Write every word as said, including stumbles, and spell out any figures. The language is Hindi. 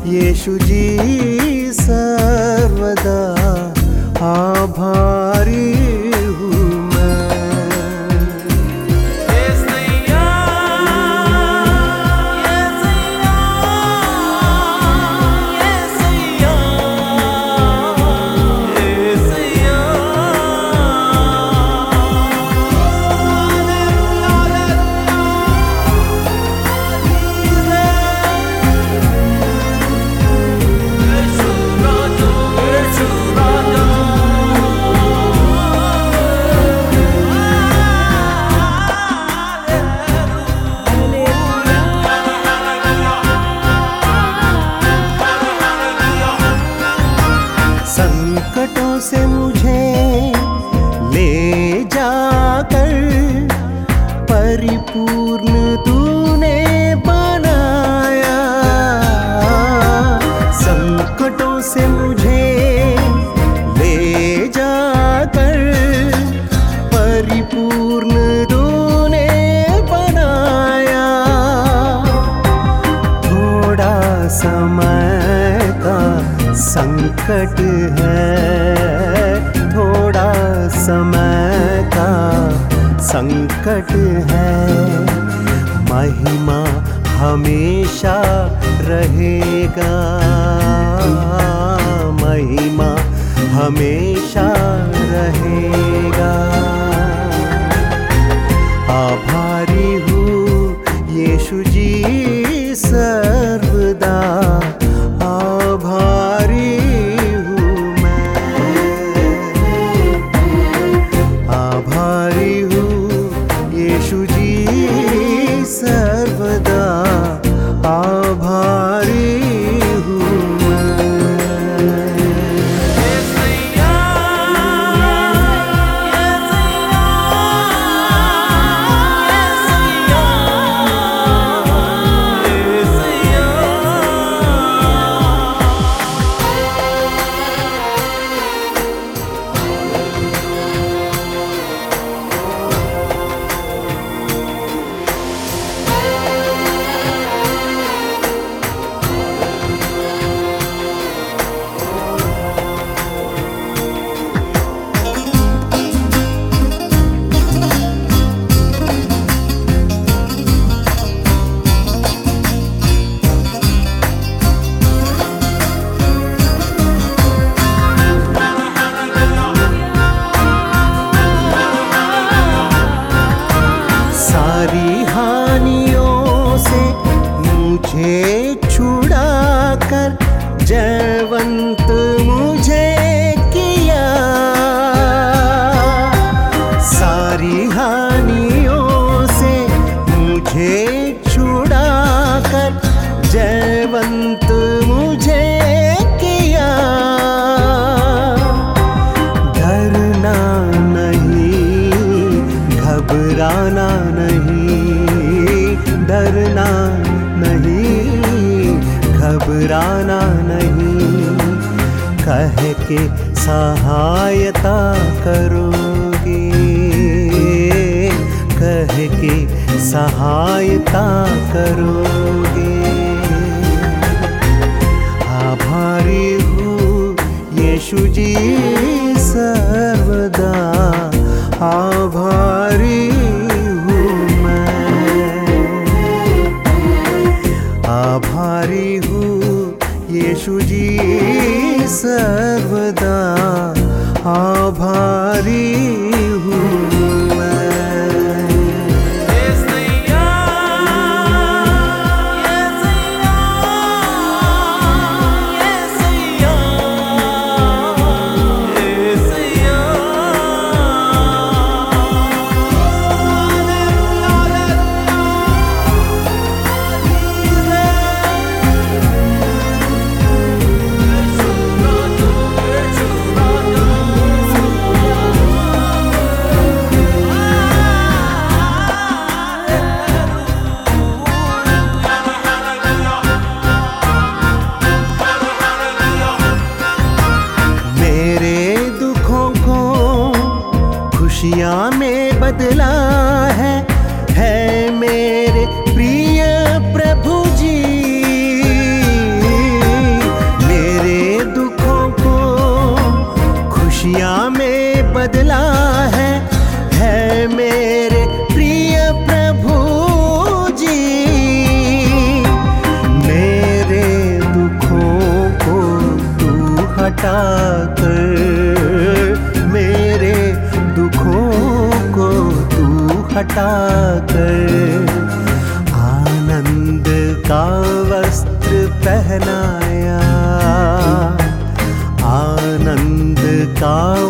यीशु जी सर्वदा आभारी हूँ मैं। संकटों से मुझे ले जाकर परिपूर्ण तूने बनाया। संकटों से मुझे ले जाकर परिपूर्ण तूने बनाया। थोड़ा समय का संकट है, थोड़ा समय का संकट है, महिमा हमेशा रहेगा, महिमा हमेशा रहेगा। आभारी हूँ यीशु जी सर्वदा आभारी हूँ मैं। आभारी हूँ यीशु जी सर्वदा आभारी हूँ मैं। सारी हानियों से मुझे छुड़ा कर जयवंत मुझे किया। सारी हानियों से मुझे छुड़ा कर जयवंत मुझे किया। डरना नहीं, घबराना नहीं, डरना नहीं, घबराना नहीं, कह के सहायता करोगे, कह के सहायता करोगे। आभारी हूँ यीशु जी सर्वदा आभारी हूँ मैं। आभारी हूँ यीशु जी सर्वदा आभारी हूँ मैं। हटाकर मेरे दुखों को तू हटाकर आनंद का वस्त्र पहनाया, आनंद का